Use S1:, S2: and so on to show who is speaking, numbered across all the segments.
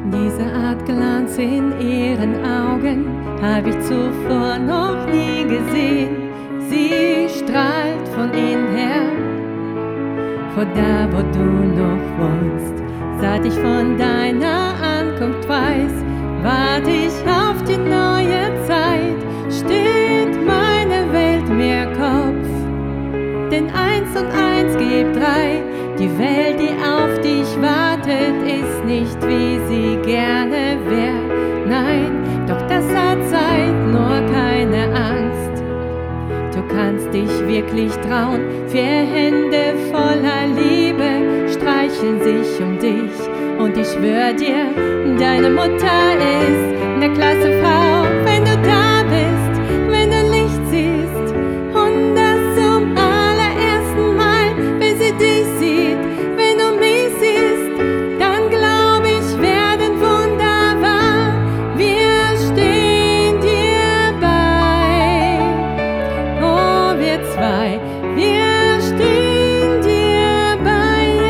S1: Diese Art Glanz in ihren Augen habe ich zuvor noch nie gesehen. Sie strahlt von innen her, von da, wo du noch wohnst. Seit ich von deiner Ankunft weiß, warte ich auf die neue Zeit. Steht meine Welt mehr Kopf, denn 1 und 1 gibt 3. Die Welt, die auf dich wartet, ist nicht, wie sie gerne wäre. Nein, doch das hat Zeit, nur keine Angst. Du kannst dich wirklich trauen, 4 Hände voller Liebe streicheln sich um dich. Und ich schwör dir, deine Mutter ist eine klasse Frau, wenn du da bist, wenn du Licht siehst. Und das zum allerersten Mal, wenn sie dich sieht, wenn du mich siehst, dann glaub ich, werden wunderbar. Wir stehen dir bei, oh wir zwei, wir stehen dir bei.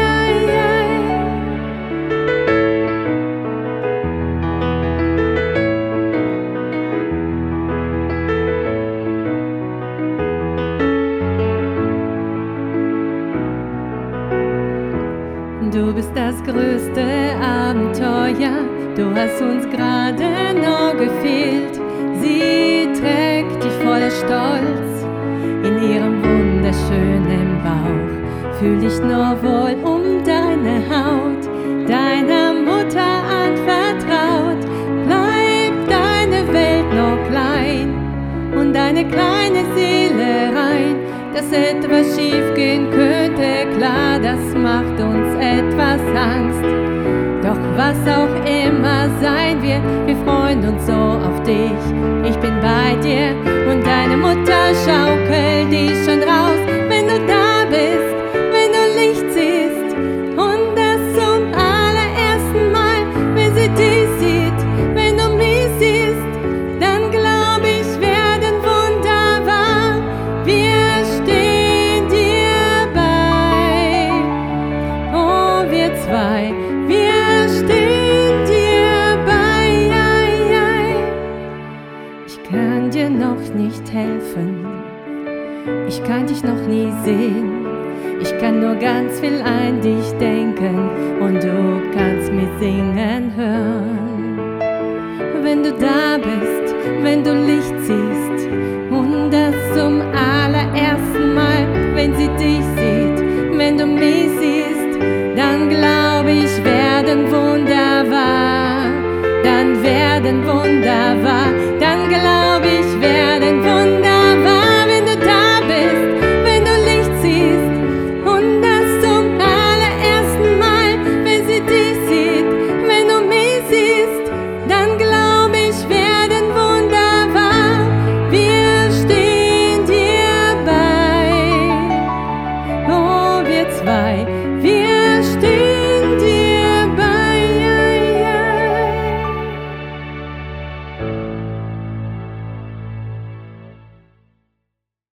S1: Du bist das größte Abenteuer, du hast uns gerade noch gefehlt. Sie trägt dich voller Stolz in ihrem wunderschönen Bauch. Fühl dich nur wohl um deine Haut, deiner Mutter anvertraut. Bleibt deine Welt noch klein und deine kleine Seele rein. Dass etwas schief gehen könnte, klar, das macht uns etwas Angst. Doch was auch immer sein wird, wir freuen uns so auf dich. Ich bin bei dir und deine Mutter schaukelt dich schon raus, wenn du da bist, wenn du Licht siehst. Und das zum allerersten Mal, wenn sie dich sieht, wenn du mich siehst, dann glaub ich, werden wunderbar. Wir stehen dir bei, oh wir zwei, wir stehen dir bei. Ich kann dir noch nicht helfen, ich kann dich noch nie sehen. Ich kann nur ganz viel an dich denken und du kannst mich singen hören. Wenn du da bist, wenn du Licht siehst und das zum allerersten Mal, wenn sie dich sieht, wenn du mich